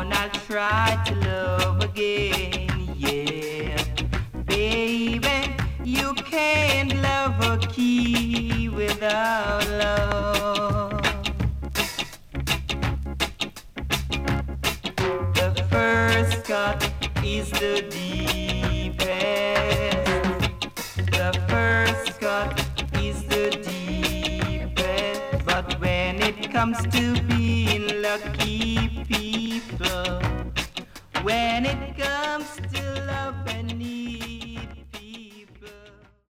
on, I'll try to love again, yeah. Baby, you can't love a key without love. The first cut is the deepest. The first cut is the deepest. But when it comes to being lucky people, when it comes to loving